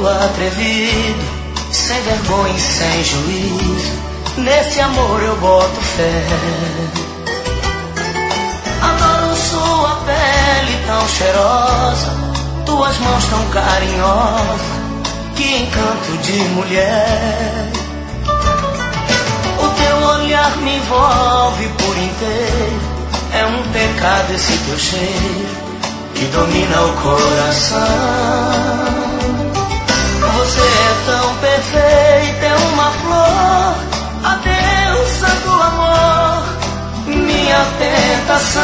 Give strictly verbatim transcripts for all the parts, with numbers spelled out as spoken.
atrevido, sem vergonha e sem juízo, nesse amor eu boto fé. Adoro sua pele tão cheirosa, tuas mãos tão carinhosas, que encanto de mulher. O teu olhar me envolve por inteiro, é um pecado esse teu cheiro que domina o coração. Você é tão perfeita, é uma flor, a deusa do amor, minha tentação.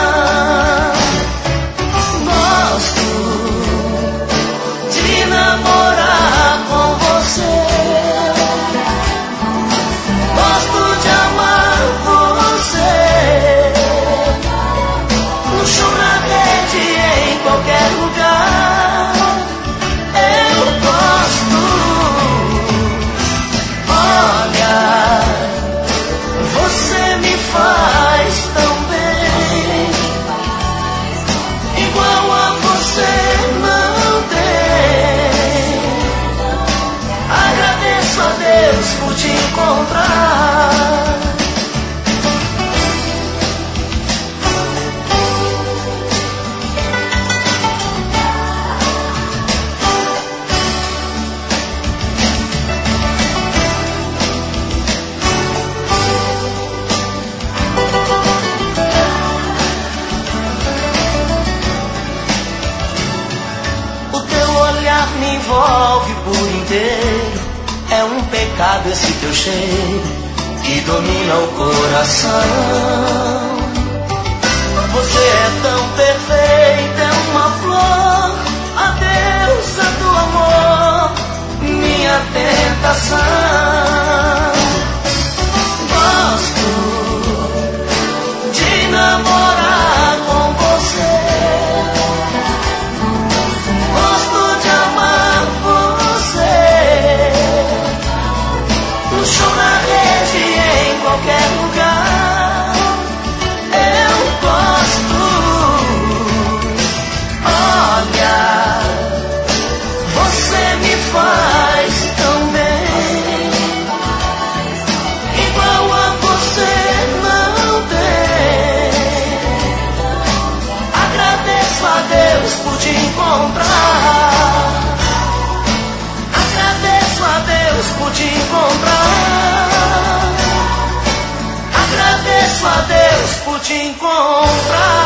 Gosto de namorar com você, gosto de amar você, no chão, na rede, em qualquer lugar. Eu gosto. Olha, você me faz tão bem, igual a você não tem. Agradeço a Deus por te encontrar. Me envolve por inteiro, é um pecado esse teu cheiro que domina o coração. Você é tão perfeita, é uma flor, a deusa do amor, minha tentação. Gosto de namorar com você, no chão, na rede, em qualquer lugar. Eu gosto. Olha, você me faz tão bem, igual a você não tem. Agradeço a Deus por te encontrar. Agradeço a Deus por te encontrar. Agradeço a Deus por te encontrar.